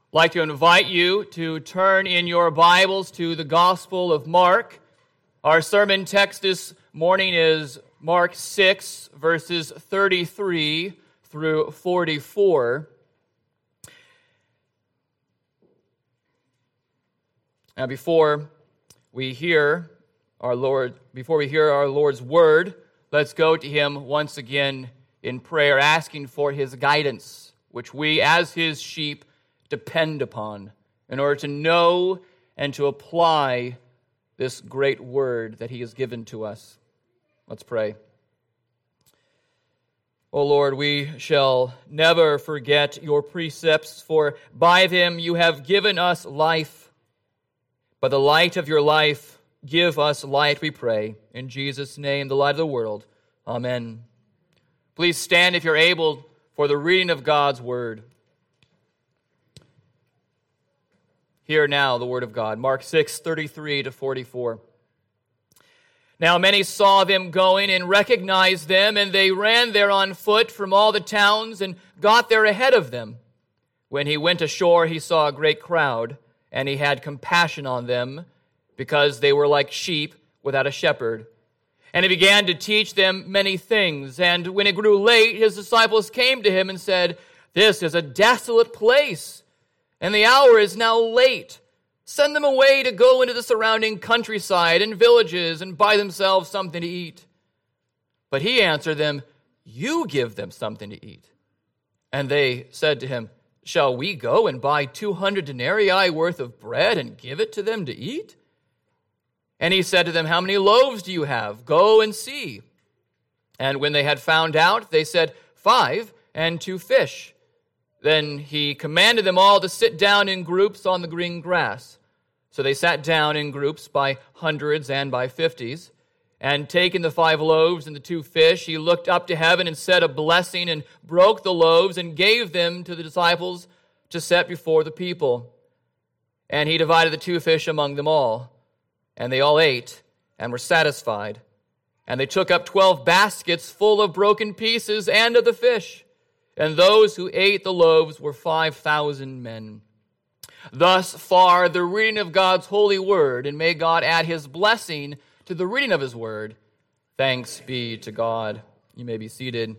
I'd like to invite you to turn in your Bibles to the Gospel of Mark. Our sermon text this morning is Mark 6, verses 33 through 44. Now, before we hear our Lord's word, let's go to him once again in prayer, asking for his guidance, which we as his sheep depend upon in order to know and to apply this great word that he has given to us. Let's pray. O Lord, we shall never forget your precepts, for by them you have given us life. By the light of your life, give us light, we pray. In Jesus' name, the light of the world. Amen. Please stand if you're able for the reading of God's word. Hear now the word of God. Mark 6, 33 to 44. Now many saw them going and recognized them, and they ran there on foot from all the towns and got there ahead of them. When he went ashore, he saw a great crowd, and he had compassion on them, because they were like sheep without a shepherd. And he began to teach them many things. And when it grew late, his disciples came to him and said, "This is a desolate place, and the hour is now late. Send them away to go into the surrounding countryside and villages and buy themselves something to eat." But he answered them, "You give them something to eat." And they said to him, "Shall we go and buy 200 denarii worth of bread and give it to them to eat?" And he said to them, "How many loaves do you have? Go and see." And when they had found out, they said, 5 and 2 fish. Then he commanded them all to sit down in groups on the green grass. So they sat down in groups by hundreds and by 50s. And taking the 5 loaves and the 2 fish, he looked up to heaven and said a blessing and broke the loaves and gave them to the disciples to set before the people. And he divided the 2 fish among them all. And they all ate and were satisfied. And they took up 12 baskets full of broken pieces and of the fish. And those who ate the loaves were 5,000 men. Thus far, the reading of God's holy word, and may God add his blessing to the reading of his word. Thanks be to God. You may be seated.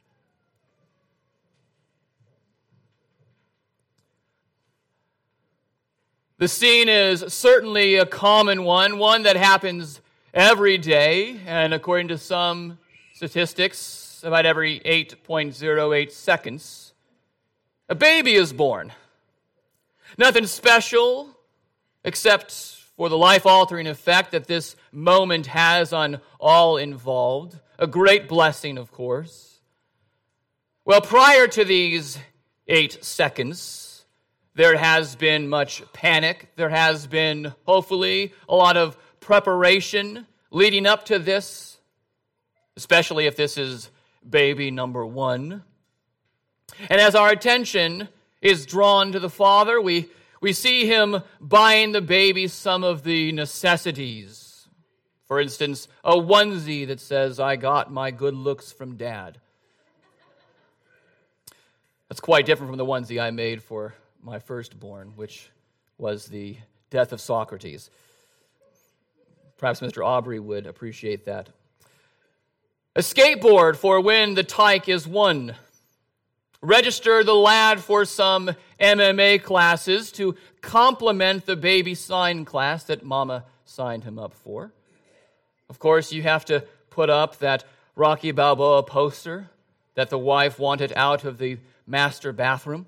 The scene is certainly a common one that happens every day, and according to some statistics, about every 8.08 seconds, a baby is born. Nothing special, except for the life-altering effect that this moment has on all involved. A great blessing, of course. Well, prior to these 8 seconds, there has been much panic. There has been, hopefully, a lot of preparation leading up to this, especially if this is baby number 1. And as our attention is drawn to the father, we see him buying the baby some of the necessities. For instance, a onesie that says, "I got my good looks from Dad." That's quite different from the onesie I made for my firstborn, which was the death of Socrates. Perhaps Mr. Aubrey would appreciate that. A skateboard for when the tyke is won. Register the lad for some MMA classes to complement the baby sign class that Mama signed him up for. Of course, you have to put up that Rocky Balboa poster that the wife wanted out of the master bathroom.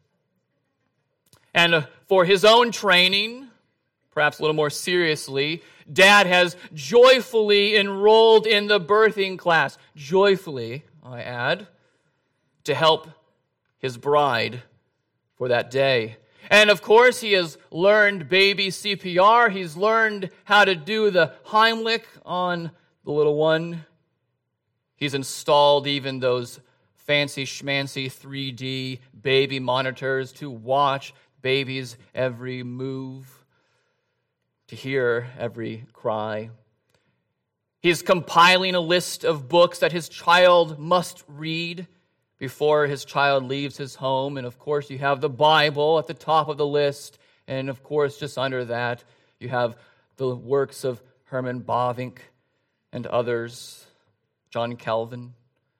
And for his own training, perhaps a little more seriously, Dad has joyfully enrolled in the birthing class. Joyfully, I add, to help his bride for that day. And of course, he has learned baby CPR. He's learned how to do the Heimlich on the little one. He's installed even those fancy schmancy 3D baby monitors to watch baby's every move, to hear every cry. He's compiling a list of books that his child must read before his child leaves his home. And of course, you have the Bible at the top of the list. And of course, just under that, you have the works of Herman Bavinck and others, John Calvin.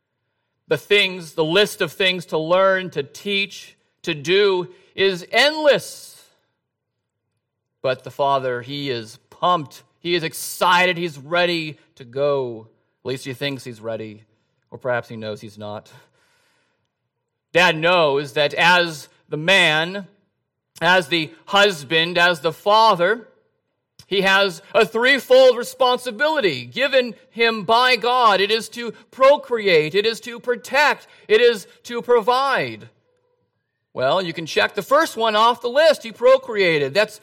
The list of things to learn, to teach, to do is endless. But the Father, he is pumped. He is excited. He's ready to go. At least he thinks he's ready, or perhaps he knows he's not. Dad knows that as the man, as the husband, as the father, he has a threefold responsibility given him by God. It is to procreate, it is to protect, it is to provide. Well, you can check the first one off the list. He procreated. That's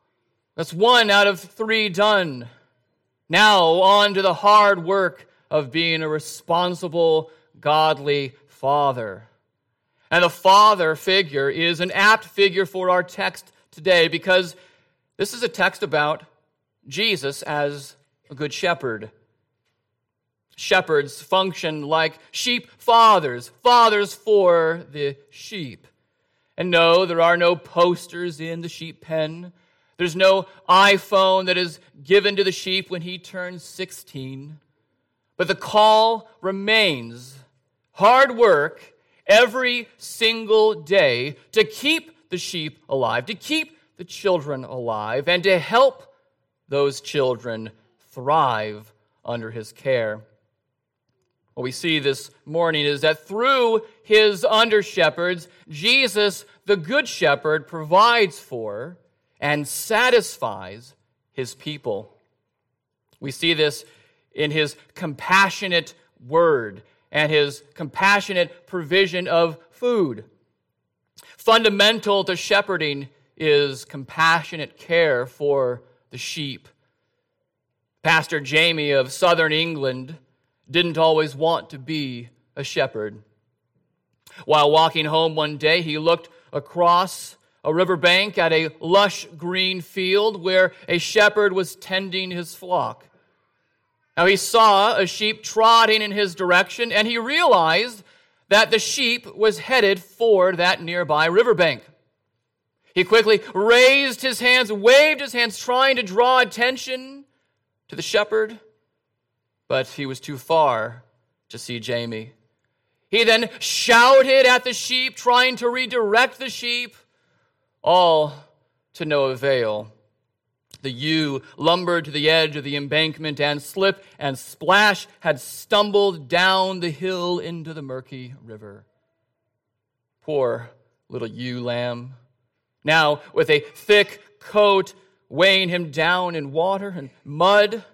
1 out of 3 done. Now on to the hard work of being a responsible, godly father. And the father figure is an apt figure for our text today because this is a text about Jesus as a good shepherd. Shepherds function like sheep fathers for the sheep. And no, there are no posters in the sheep pen. There's no iPhone that is given to the sheep when he turns 16. But the call remains hard work every single day to keep the sheep alive, to keep the children alive, and to help those children thrive under his care. What we see this morning is that through his under-shepherds, Jesus, the good shepherd, provides for and satisfies his people. We see this in his compassionate word and his compassionate provision of food. Fundamental to shepherding is compassionate care for the sheep. Pastor Jamie of southern England didn't always want to be a shepherd. While walking home one day, he looked across a riverbank at a lush green field where a shepherd was tending his flock. Now he saw a sheep trotting in his direction, and he realized that the sheep was headed for that nearby riverbank. He quickly raised his hands, waved his hands, trying to draw attention to the shepherd, but he was too far to see Jamie. He then shouted at the sheep, trying to redirect the sheep, all to no avail. The ewe lumbered to the edge of the embankment and slip and splash had stumbled down the hill into the murky river. Poor little ewe lamb, now with a thick coat weighing him down in water and mud.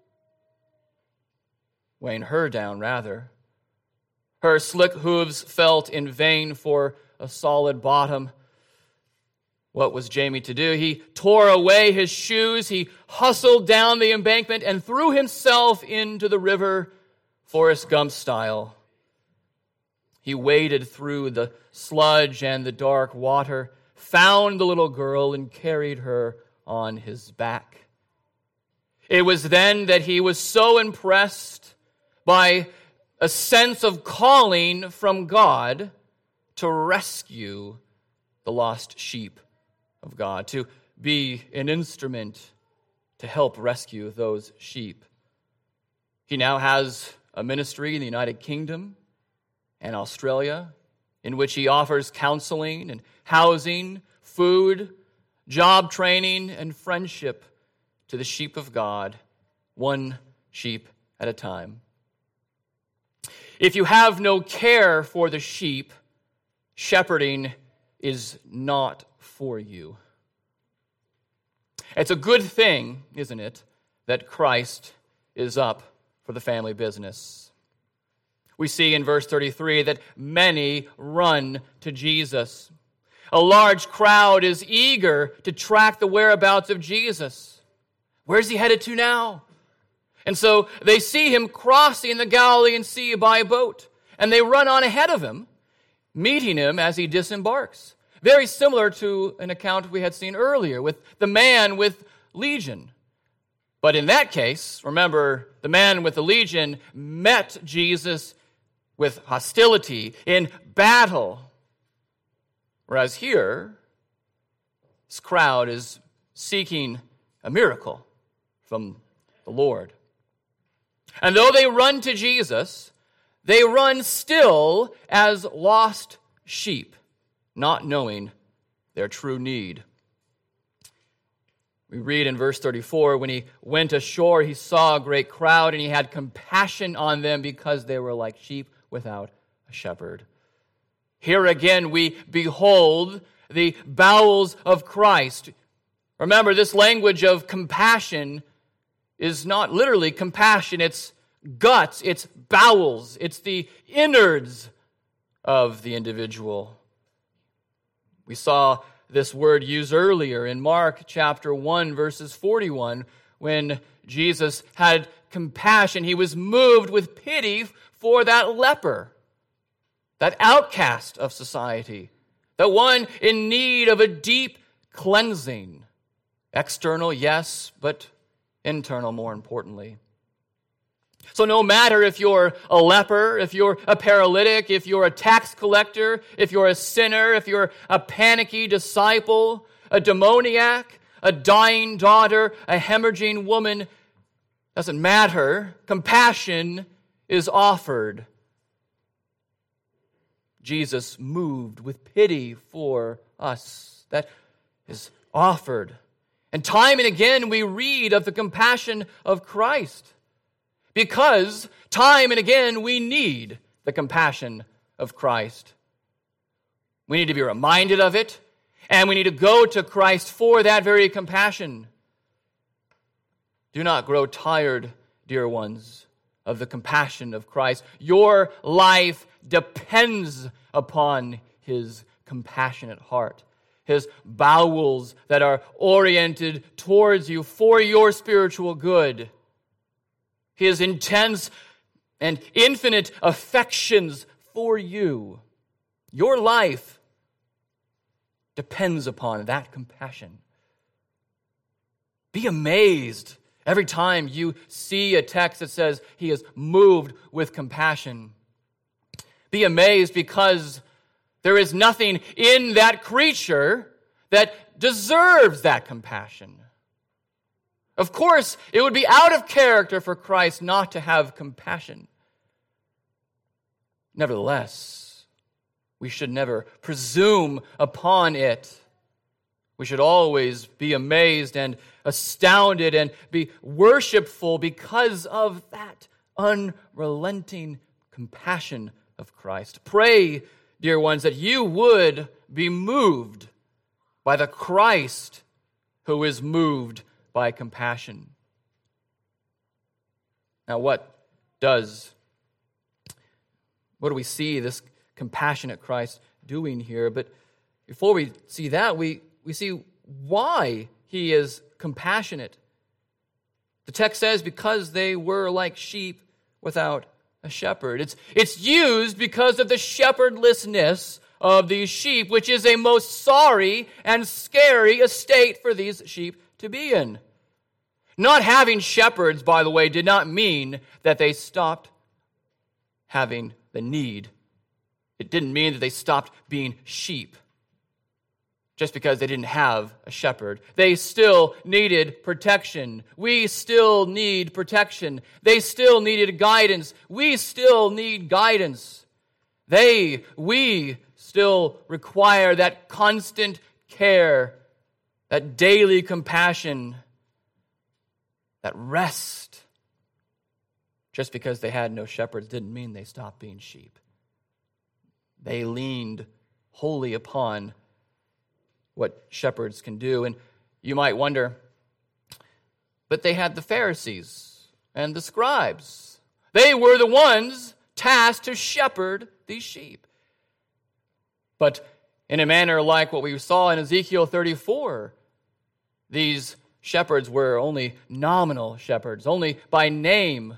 Weighing her down, rather. Her slick hooves felt in vain for a solid bottom. What was Jamie to do? He tore away his shoes, he hustled down the embankment and threw himself into the river, Forrest Gump style. He waded through the sludge and the dark water, found the little girl and carried her on his back. It was then that he was so impressed by a sense of calling from God to rescue the lost sheep of God, to be an instrument to help rescue those sheep. He now has a ministry in the United Kingdom and Australia in which he offers counseling and housing, food, job training, and friendship to the sheep of God, one sheep at a time. If you have no care for the sheep, shepherding is not for you. It's a good thing, isn't it, that Christ is up for the family business. We see in verse 33 that many run to Jesus. A large crowd is eager to track the whereabouts of Jesus. Where's he headed to now? And so they see him crossing the Galilean Sea by boat, and they run on ahead of him, meeting him as he disembarks. Very similar to an account we had seen earlier with the man with legion. But in that case, remember, the man with the legion met Jesus with hostility, in battle. Whereas here, this crowd is seeking a miracle from the Lord. And though they run to Jesus, they run still as lost sheep, not knowing their true need. We read in verse 34, when he went ashore, he saw a great crowd, and he had compassion on them because they were like sheep without a shepherd. Here again we behold the bowels of Christ. Remember, this language of compassion is not literally compassion. It's guts, it's bowels, it's the innards of the individual. We saw this word used earlier in Mark chapter 1, verses 41, when Jesus had compassion. He was moved with pity for that leper, that outcast of society, the one in need of a deep cleansing. External, yes, but internal more importantly. So no matter if you're a leper, if you're a paralytic, if you're a tax collector, if you're a sinner, if you're a panicky disciple, a demoniac, a dying daughter, a hemorrhaging woman, doesn't matter. Compassion is offered. Jesus moved with pity for us. That is offered. And time and again we read of the compassion of Christ. Because time and again we need the compassion of Christ. We need to be reminded of it, and we need to go to Christ for that very compassion. Do not grow tired, dear ones, of the compassion of Christ. Your life depends upon his compassionate heart, his bowels that are oriented towards you for your spiritual good. His intense and infinite affections for you. Your life depends upon that compassion. Be amazed every time you see a text that says he is moved with compassion. Be amazed because there is nothing in that creature that deserves that compassion. Of course, it would be out of character for Christ not to have compassion. Nevertheless, we should never presume upon it. We should always be amazed and astounded and be worshipful because of that unrelenting compassion of Christ. Pray, dear ones, that you would be moved by the Christ who is moved by compassion. Now, what do we see this compassionate Christ doing here? But before we see that, we see why he is compassionate. The text says, because they were like sheep without a shepherd. It's used because of the shepherdlessness of these sheep, which is a most sorry and scary estate for these sheep to be in. Not having shepherds, by the way, did not mean that they stopped having the need. It didn't mean that they stopped being sheep just because they didn't have a shepherd. They still needed protection. We still need protection. They still needed guidance. We still need guidance. We still require that constant care, that daily compassion, that rest. Just because they had no shepherds didn't mean they stopped being sheep. They leaned wholly upon what shepherds can do. And you might wonder, but they had the Pharisees and the scribes. They were the ones tasked to shepherd these sheep. But in a manner like what we saw in Ezekiel 34, these shepherds were only nominal shepherds, only by name.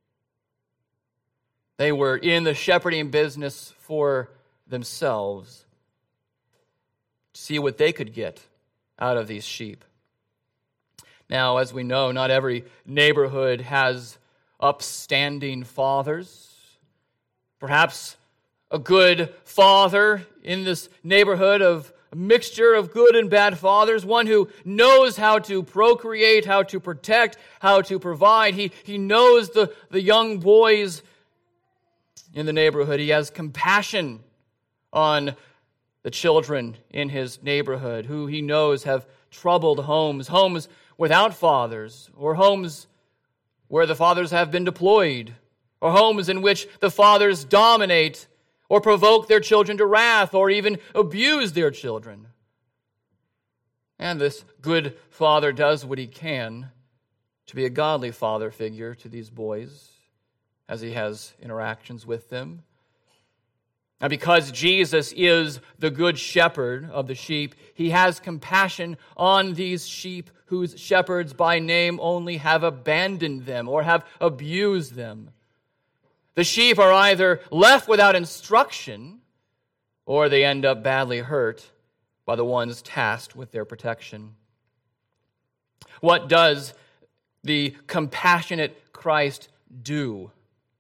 They were in the shepherding business for themselves, to see what they could get out of these sheep. Now, as we know, not every neighborhood has upstanding fathers. Perhaps a good father in this neighborhood of a mixture of good and bad fathers, one who knows how to procreate, how to protect, how to provide. He knows the young boys in the neighborhood. He has compassion on the children in his neighborhood who he knows have troubled homes without fathers, or homes where the fathers have been deployed, or homes in which the fathers dominate or provoke their children to wrath, or even abuse their children. And this good father does what he can to be a godly father figure to these boys as he has interactions with them. And because Jesus is the good shepherd of the sheep, he has compassion on these sheep whose shepherds by name only have abandoned them or have abused them. The sheep are either left without instruction, or they end up badly hurt by the ones tasked with their protection. What does the compassionate Christ do?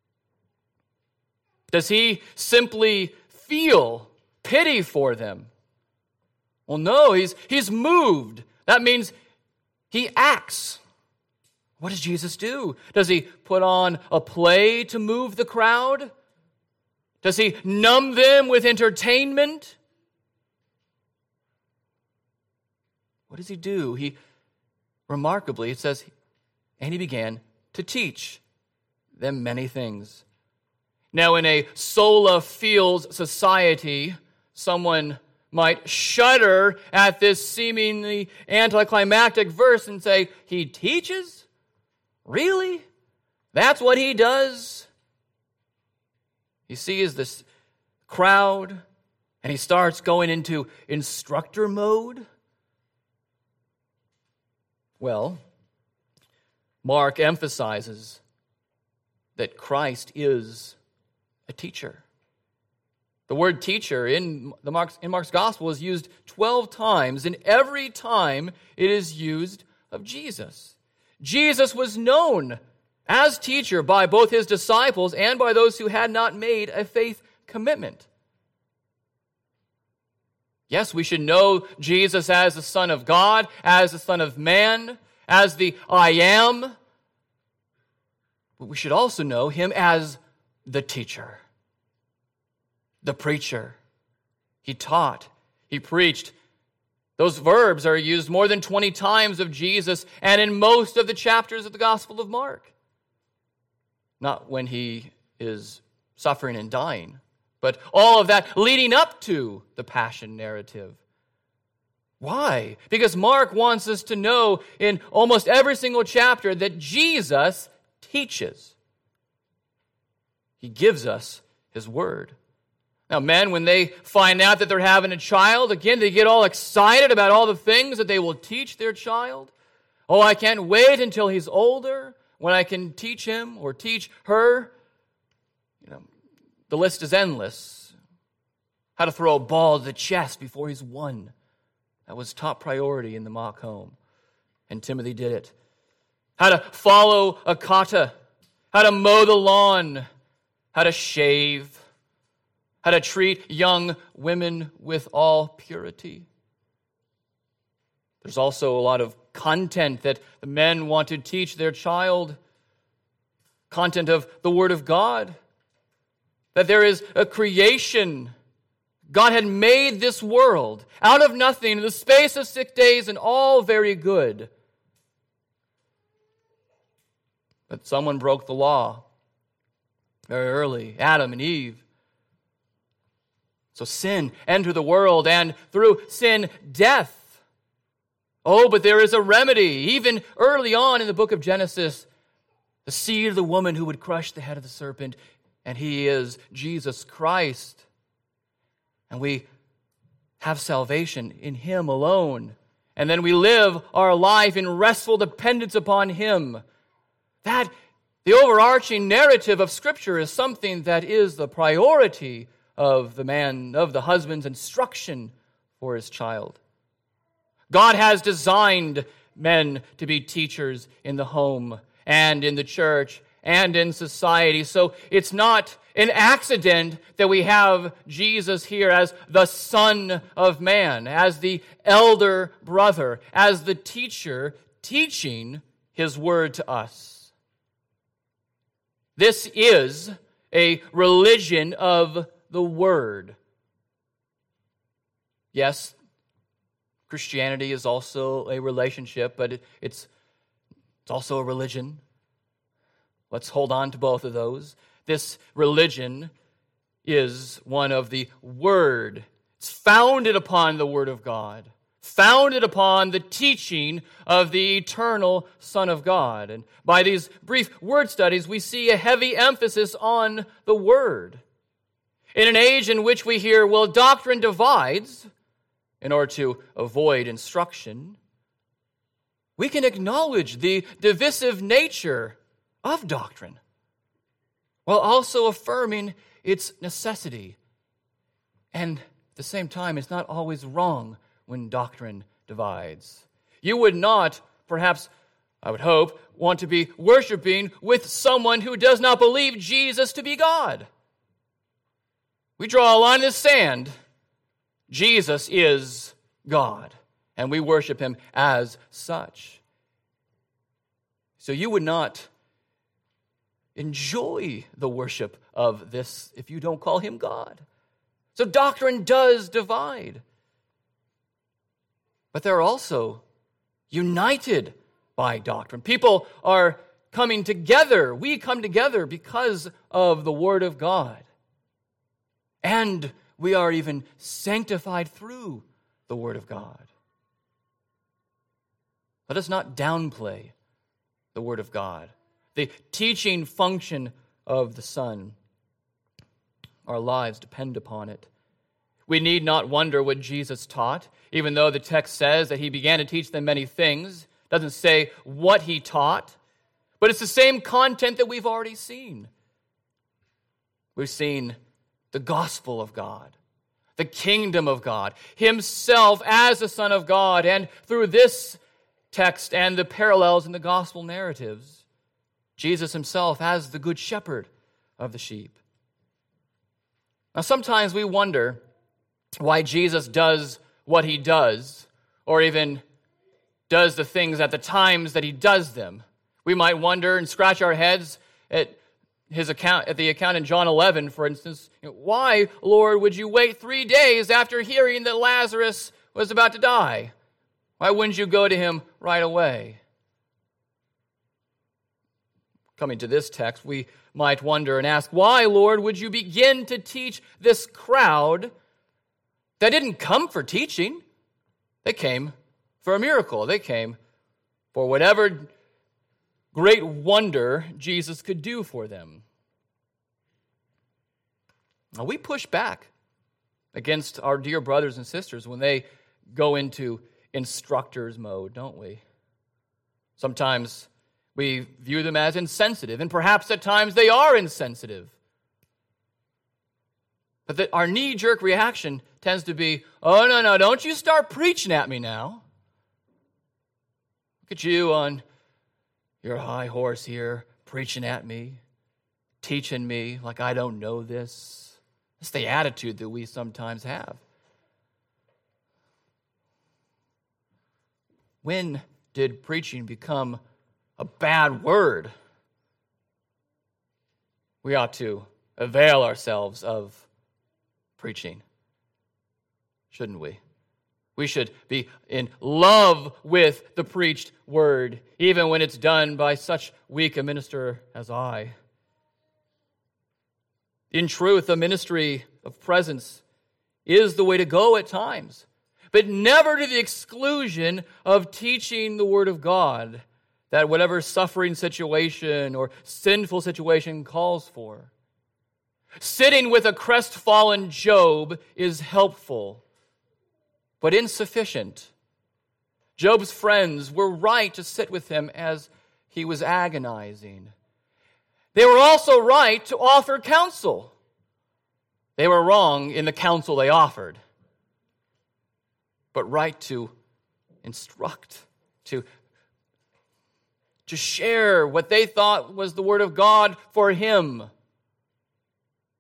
Does he simply feel pity for them? Well, no, he's moved. That means he acts. What does Jesus do? Does he put on a play to move the crowd? Does he numb them with entertainment? What does he do? Remarkably, it says, and he began to teach them many things. Now, in a sola feels society, someone might shudder at this seemingly anticlimactic verse and say, he teaches? Really? That's what he does? He sees this crowd and he starts going into instructor mode. Well, Mark emphasizes that Christ is a teacher. The word teacher in Mark's gospel is used 12 times, and every time it is used of Jesus. Jesus was known as teacher by both his disciples and by those who had not made a faith commitment. Yes, we should know Jesus as the Son of God, as the Son of Man, as the I Am. But we should also know him as the teacher, the preacher. He taught, he preached. Those verbs are used more than 20 times of Jesus and in most of the chapters of the Gospel of Mark. Not when he is suffering and dying, but all of that leading up to the Passion narrative. Why? Because Mark wants us to know in almost every single chapter that Jesus teaches. He gives us his word. Now, men, when they find out that they're having a child, again, they get all excited about all the things that they will teach their child. Oh, I can't wait until he's older when I can teach him or teach her. The list is endless. How to throw a ball to the chest before he's one. That was top priority in the mock home. And Timothy did it. How to follow a kata. How to mow the lawn. How to shave. How to treat young women with all purity. There's also a lot of content that the men want to teach their child. Content of the Word of God. That there is a creation. God had made this world out of nothing in the space of 6 days, and all very good. But someone broke the law very early, Adam and Eve. So sin entered the world, and through sin, death. Oh, but there is a remedy. Even early on in the book of Genesis, the seed of the woman who would crush the head of the serpent, and he is Jesus Christ. And we have salvation in him alone. And then we live our life in restful dependence upon him. That, the overarching narrative of Scripture is something that is the priority of the husband's instruction for his child. God has designed men to be teachers in the home and in the church and in society. So it's not an accident that we have Jesus here as the Son of Man, as the elder brother, as the teacher teaching his word to us. This is a religion of the word. Yes, Christianity is also a relationship, but it's also a religion. Let's hold on to both of those. This religion is one of the Word. It's founded upon the Word of God, founded upon the teaching of the eternal Son of God. And by these brief word studies, we see a heavy emphasis on the Word. In an age in which we hear, well, doctrine divides, in order to avoid instruction, we can acknowledge the divisive nature of doctrine, while also affirming its necessity. And at the same time, it's not always wrong when doctrine divides. You would not, perhaps, I would hope, want to be worshiping with someone who does not believe Jesus to be God. We draw a line in the sand. Jesus is God, and we worship him as such. So you would not enjoy the worship of this if you don't call him God. So doctrine does divide. But they're also united by doctrine. People are coming together. We come together because of the Word of God. And we are even sanctified through the Word of God. Let us not downplay the Word of God, the teaching function of the Son. Our lives depend upon it. We need not wonder what Jesus taught, even though the text says that he began to teach them many things. It doesn't say what he taught, but it's the same content that we've already seen. We've seen the gospel of God, the kingdom of God, himself as the Son of God, and through this text and the parallels in the gospel narratives, Jesus himself as the good shepherd of the sheep. Now, sometimes we wonder why Jesus does what he does, or even does the things at the times that he does them. We might wonder and scratch our heads at the account in John 11, for instance. Why, Lord, would you wait 3 days after hearing that Lazarus was about to die? Why wouldn't you go to him right away? Coming to this text, we might wonder and ask, why, Lord, would you begin to teach this crowd that didn't come for teaching? They came for a miracle. They came for whatever great wonder Jesus could do for them. Now, we push back against our dear brothers and sisters when they go into instructor's mode, don't we? Sometimes we view them as insensitive, and perhaps at times they are insensitive. But our knee-jerk reaction tends to be, oh, no, don't you start preaching at me now. Look at you on your high horse here, preaching at me, teaching me like I don't know this. That's the attitude that we sometimes have. When did preaching become a bad word? We ought to avail ourselves of preaching, shouldn't we? We should be in love with the preached word, even when it's done by such weak a minister as I. In truth, the ministry of presence is the way to go at times, but never to the exclusion of teaching the Word of God that whatever suffering situation or sinful situation calls for. Sitting with a crestfallen Job is helpful, but insufficient. Job's friends were right to sit with him as he was agonizing. They were also right to offer counsel. They were wrong in the counsel they offered, but right to instruct, to share what they thought was the Word of God for him.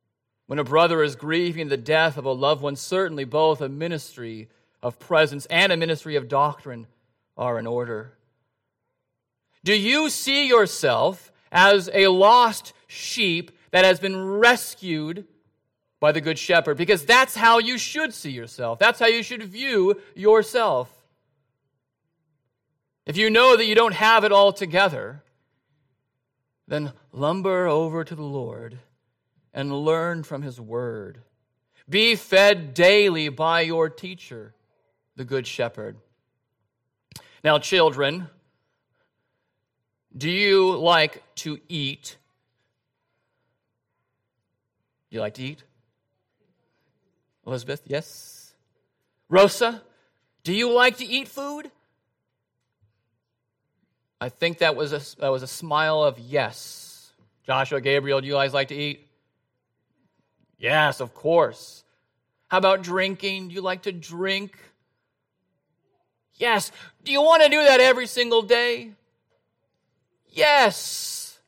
When a brother is grieving the death of a loved one, certainly both a ministry of presence and a ministry of doctrine are in order. Do you see yourself as a lost sheep that has been rescued by the Good Shepherd? Because that's how you should see yourself. That's how you should view yourself. If you know that you don't have it all together, then lumber over to the Lord and learn from His Word. Be fed daily by your teacher, the Good Shepherd. Now, children, do you like to eat? Do you like to eat? Elizabeth, yes? Rosa, do you like to eat food? I think that was a smile of yes. Joshua, Gabriel, do you guys like to eat? Yes, of course. How about drinking? Do you like to drink? Yes. Do you want to do that every single day? Yes.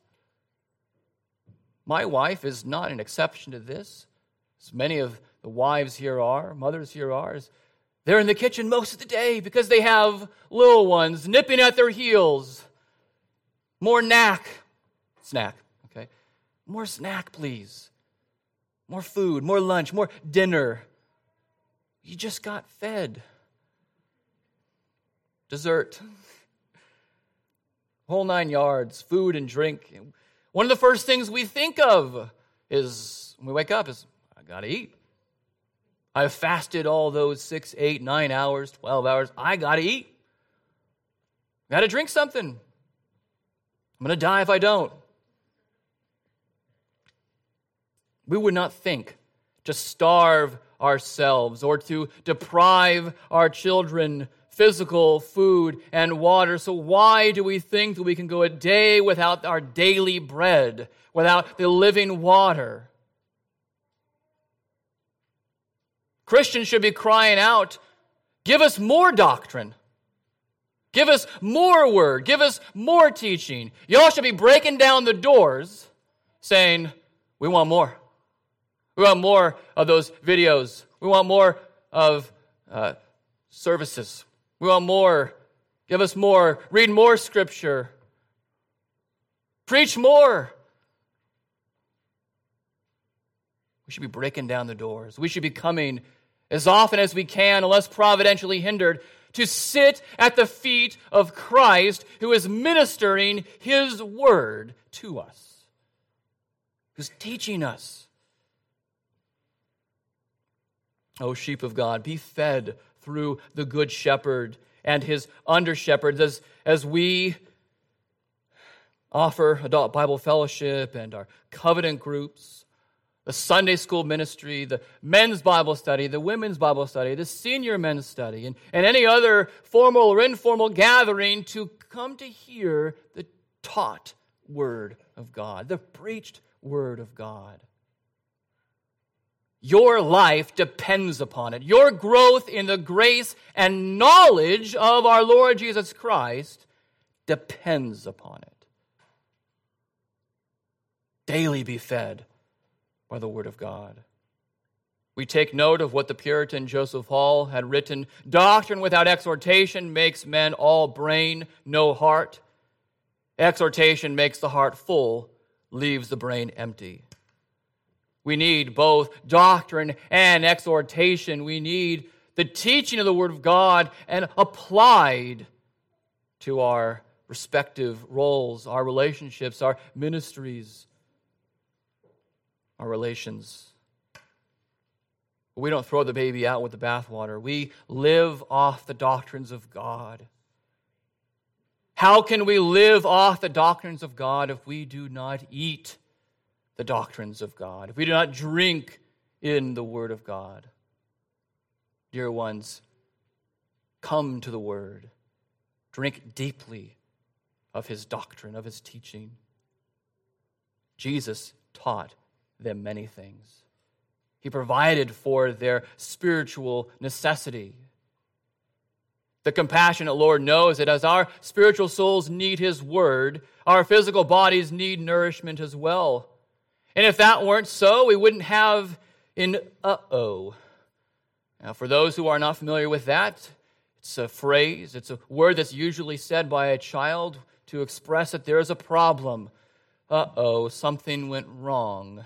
My wife is not an exception to this. As many of the wives here are, mothers here are, they're in the kitchen most of the day because they have little ones nipping at their heels. More snack, okay? More snack, please. More food, more lunch, more dinner. You just got fed. Dessert. Whole 9 yards, food and drink. One of the first things we think of is, when we wake up, is, I got to eat. I've fasted all those 6, 8, 9 hours, 12 hours. I got to eat. Got to drink something. I'm going to die if I don't. We would not think to starve ourselves or to deprive our children physical food and water. So why do we think that we can go a day without our daily bread, without the living water? Christians should be crying out, give us more doctrine. Give us more word. Give us more teaching. Y'all should be breaking down the doors saying, we want more. We want more of those videos. We want more of services. We want more. Give us more. Read more Scripture. Preach more. We should be breaking down the doors. We should be coming as often as we can, unless providentially hindered, to sit at the feet of Christ, who is ministering His Word to us, who's teaching us. O sheep of God, be fed through the Good Shepherd and His under-shepherds as we offer adult Bible fellowship and our covenant groups, the Sunday school ministry, the men's Bible study, the women's Bible study, the senior men's study, and any other formal or informal gathering to come to hear the taught Word of God, the preached Word of God. Your life depends upon it. Your growth in the grace and knowledge of our Lord Jesus Christ depends upon it. Daily be fed by the Word of God. We take note of what the Puritan Joseph Hall had written. Doctrine without exhortation makes men all brain, no heart. Exhortation makes the heart full, leaves the brain empty. We need both doctrine and exhortation. We need the teaching of the Word of God and applied to our respective roles, our relationships, our ministries, our relations. We don't throw the baby out with the bathwater. We live off the doctrines of God. How can we live off the doctrines of God if we do not eat the doctrines of God, if we do not drink in the Word of God? Dear ones, come to the Word. Drink deeply of His doctrine, of His teaching. Jesus taught them many things. He provided for their spiritual necessity. The compassionate Lord knows that as our spiritual souls need His Word, our physical bodies need nourishment as well. And if that weren't so, we wouldn't have an uh-oh. Now, for those who are not familiar with that, it's a phrase, it's a word that's usually said by a child to express that there is a problem. Uh-oh, something went wrong.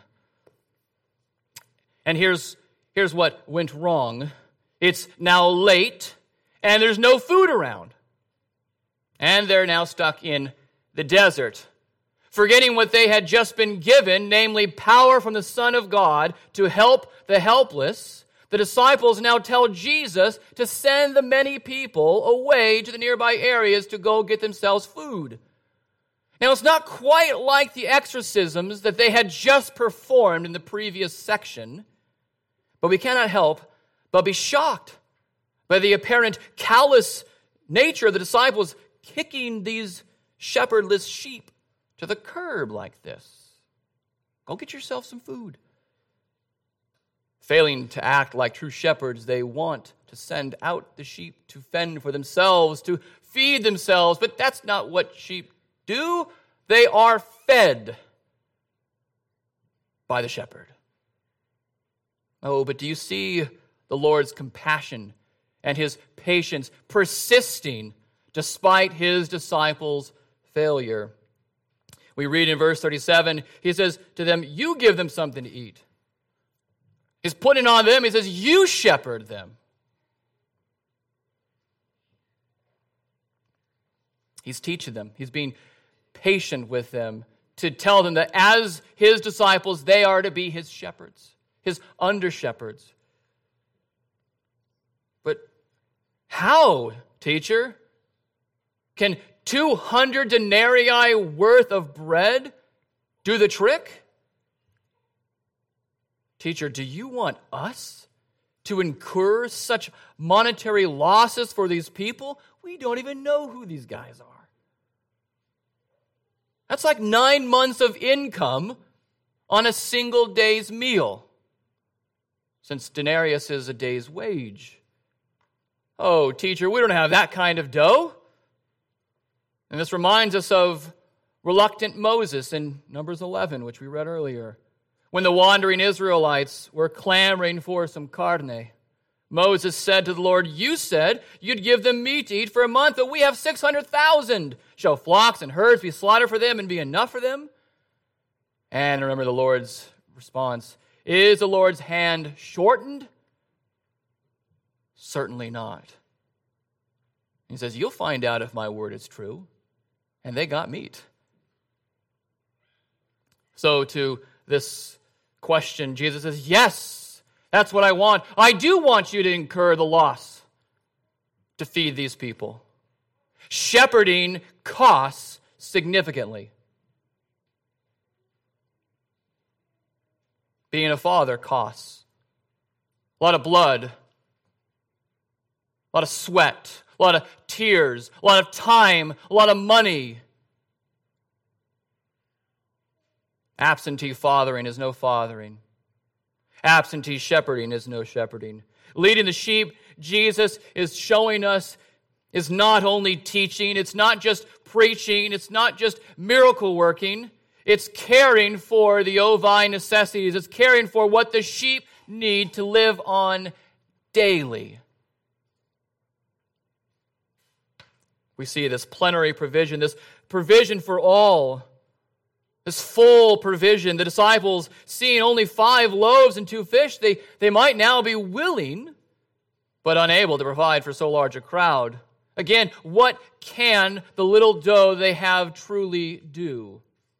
And here's what went wrong. It's now late, and there's no food around. And they're now stuck in the desert, forgetting what they had just been given, namely power from the Son of God to help the helpless. The disciples now tell Jesus to send the many people away to the nearby areas to go get themselves food. Now, it's not quite like the exorcisms that they had just performed in the previous section, but we cannot help but be shocked by the apparent callous nature of the disciples kicking these shepherdless sheep to the curb like this. Go get yourself some food. Failing to act like true shepherds, they want to send out the sheep to fend for themselves, to feed themselves, but that's not what sheep do. They are fed by the shepherd. Oh, but do you see the Lord's compassion and his patience persisting despite his disciples' failure? We read in verse 37, he says to them, you give them something to eat. He's putting on them, he says, you shepherd them. He's teaching them. He's being patient with them to tell them that as his disciples, they are to be his shepherds, his under-shepherds. But how, teacher? Can 200 denarii worth of bread do the trick? Teacher, do you want us to incur such monetary losses for these people? We don't even know who these guys are. That's like 9 months of income on a single day's meal, since denarius is a day's wage. Oh, teacher, we don't have that kind of dough. And this reminds us of reluctant Moses in Numbers 11, which we read earlier. When the wandering Israelites were clamoring for some carne, Moses said to the Lord, you said you'd give them meat to eat for a month, but we have 600,000. Shall flocks and herds be slaughtered for them and be enough for them? And remember the Lord's response. Is the Lord's hand shortened? Certainly not. He says, you'll find out if my word is true. And they got meat. So to this question, Jesus says, yes, that's what I want. I do want you to incur the loss to feed these people. Shepherding costs significantly. Being a father costs. A lot of blood, a lot of sweat, a lot of tears, a lot of time, a lot of money. Absentee fathering is no fathering. Absentee shepherding is no shepherding. Leading the sheep, Jesus is showing us, is not only teaching, it's not just preaching, it's not just miracle working, it's caring for the ovi necessities, it's caring for what the sheep need to live on daily. We see this plenary provision, this provision for all, this full provision. The disciples, seeing only 5 loaves and 2 fish, they might now be willing, but unable to provide for so large a crowd. Again, what can the little dough they have truly do?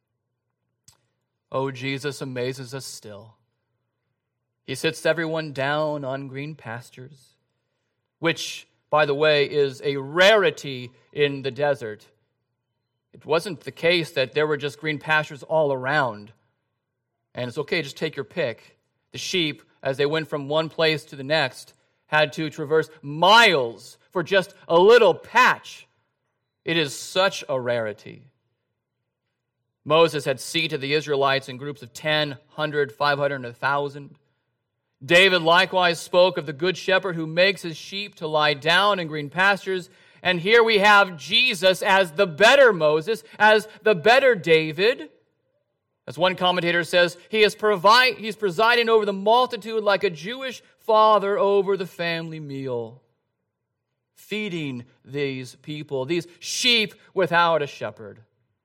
Oh, Jesus amazes us still. He sits everyone down on green pastures, which, by the way, is a rarity in the desert. It wasn't the case that there were just green pastures all around. And it's okay, just take your pick. The sheep, as they went from one place to the next, had to traverse miles for just a little patch. It is such a rarity. Moses had seated the Israelites in groups of 10, 100, 500, and 1,000. David likewise spoke of the good shepherd who makes his sheep to lie down in green pastures. And here we have Jesus as the better Moses, as the better David, As one commentator says, he's presiding over the multitude like a Jewish father over the family meal, feeding these people, these sheep without a shepherd.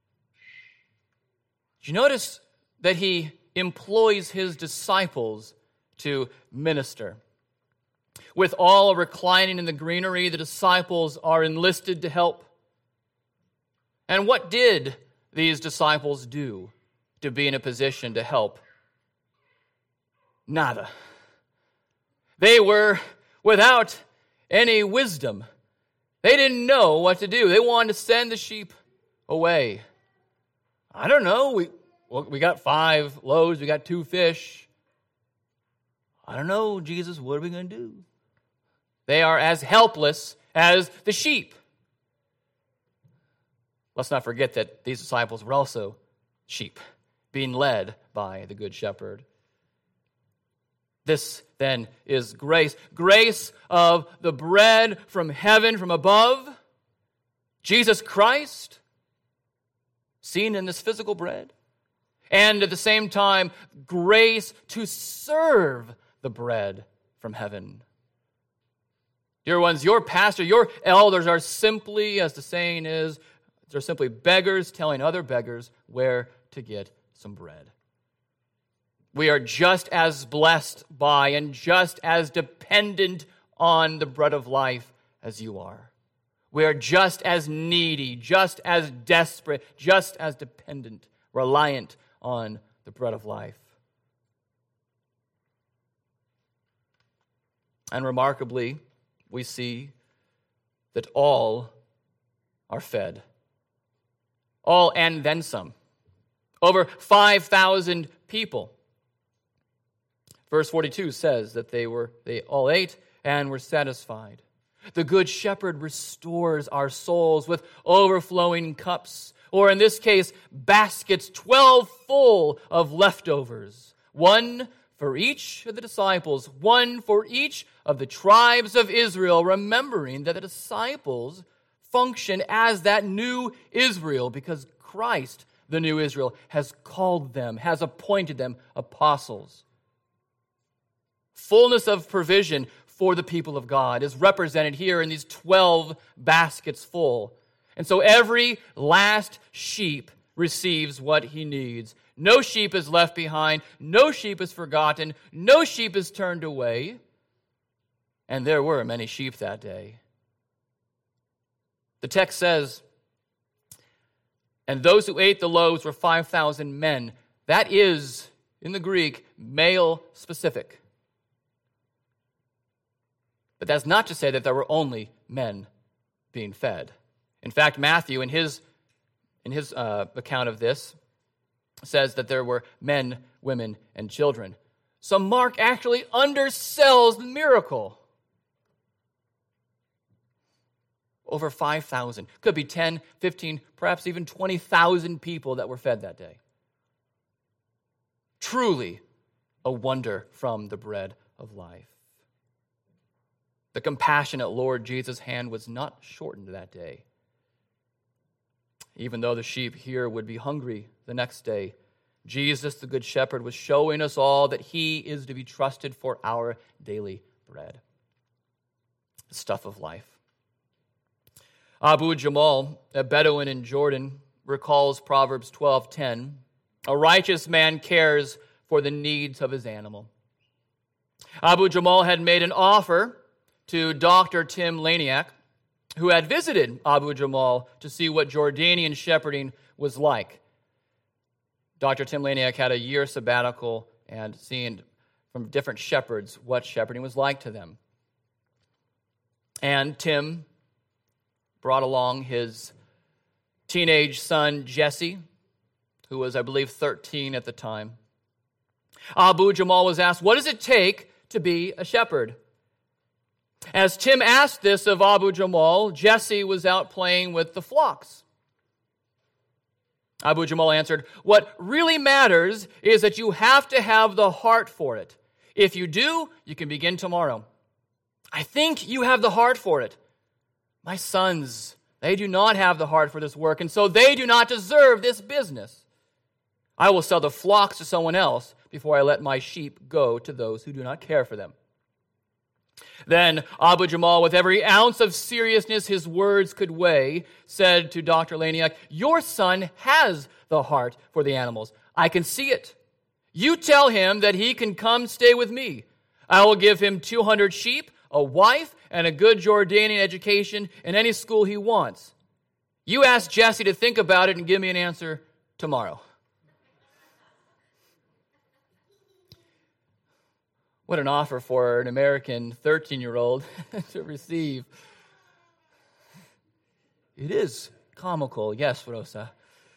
Do you notice that he employs his disciples to minister? With all reclining in the greenery, the disciples are enlisted to help. And what did these disciples do to be in a position to help? Nada. They were without any wisdom. They didn't know what to do. They wanted to send the sheep away. I don't know. We got 5 loaves. We got 2 fish. I don't know, Jesus, what are we going to do? They are as helpless as the sheep. Let's not forget that these disciples were also sheep, being led by the Good Shepherd. This, then, is grace. Grace of the bread from heaven, from above. Jesus Christ, seen in this physical bread. And at the same time, grace to serve the bread from heaven. Dear ones, your pastor, your elders are simply, as the saying is, they're simply beggars telling other beggars where to get some bread. We are just as blessed by and just as dependent on the bread of life as you are. We are just as needy, just as desperate, just as dependent, reliant on the bread of life. And remarkably, we see that all are fed. All and then some. Over 5,000 people. Verse 42 says that they all ate and were satisfied. The Good Shepherd restores our souls with overflowing cups, or in this case, baskets 12 full of leftovers. 1 for each of the disciples, 1 for each of the tribes of Israel, remembering that the disciples function as that new Israel because Christ, the new Israel, has called them, has appointed them apostles. Fullness of provision for the people of God is represented here in these 12 baskets full. And so every last sheep receives what he needs. No sheep is left behind. No sheep is forgotten. No sheep is turned away. And there were many sheep that day. The text says, and those who ate the loaves were 5,000 men. That is, in the Greek, male specific. But that's not to say that there were only men being fed. In fact, Matthew, in his account of this, says that there were men, women, and children. So Mark actually undersells the miracle. Over 5,000. Could be 10, 15, perhaps even 20,000 people that were fed that day. Truly a wonder from the bread of life. The compassionate Lord Jesus' hand was not shortened that day. Even though the sheep here would be hungry the next day, Jesus, the Good Shepherd, was showing us all that he is to be trusted for our daily bread. The stuff of life. Abu Jamal, a Bedouin in Jordan, recalls Proverbs 12:10. A righteous man cares for the needs of his animal. Abu Jamal had made an offer to Dr. Tim Laniak, who had visited Abu Jamal to see what Jordanian shepherding was like. Dr. Tim Laniak had a year sabbatical and seen from different shepherds what shepherding was like to them. And Tim brought along his teenage son, Jesse, who was, I believe, 13 at the time. Abu Jamal was asked, what does it take to be a shepherd? As Tim asked this of Abu Jamal, Jesse was out playing with the flocks. Abu Jamal answered, what really matters is that you have to have the heart for it. If you do, you can begin tomorrow. I think you have the heart for it. My sons, they do not have the heart for this work, and so they do not deserve this business. I will sell the flocks to someone else before I let my sheep go to those who do not care for them." Then Abu Jamal, with every ounce of seriousness his words could weigh, said to Dr. Laniak, "Your son has the heart for the animals. I can see it. You tell him that he can come stay with me. I will give him 200 sheep, a wife, and a good Jordanian education in any school he wants. You ask Jesse to think about it and give me an answer tomorrow." What an offer for an American 13-year-old to receive. It is comical, yes, Rosa.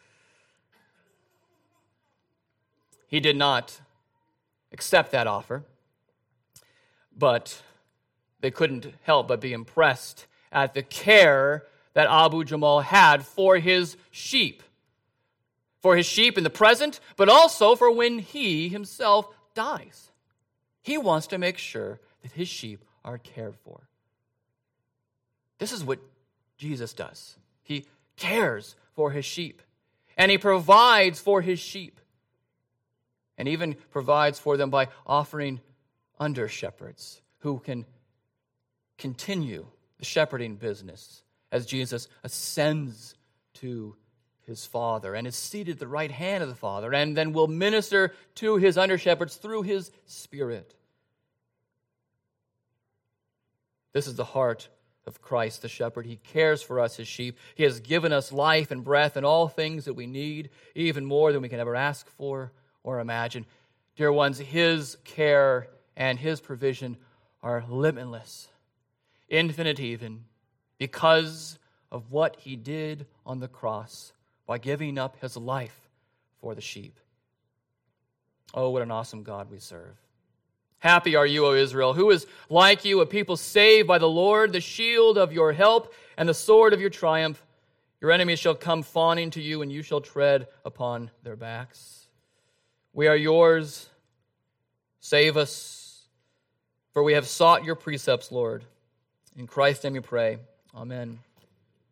He did not accept that offer, but they couldn't help but be impressed at the care that Abu Jamal had for his sheep. For his sheep in the present, but also for when he himself dies. He wants to make sure that his sheep are cared for. This is what Jesus does. He cares for his sheep, and he provides for his sheep, and even provides for them by offering under-shepherds who can continue the shepherding business as Jesus ascends to his Father and is seated at the right hand of the Father, and then will minister to his under-shepherds through his Spirit. This is the heart of Christ the shepherd. He cares for us, his sheep. He has given us life and breath and all things that we need, even more than we can ever ask for or imagine. Dear ones, his care and his provision are limitless, infinite even, because of what he did on the cross by giving up his life for the sheep. Oh, what an awesome God we serve. Happy are you, O Israel, who is like you, a people saved by the Lord, the shield of your help and the sword of your triumph. Your enemies shall come fawning to you, and you shall tread upon their backs. We are yours. Save us, for we have sought your precepts, Lord. In Christ's name we pray. Amen.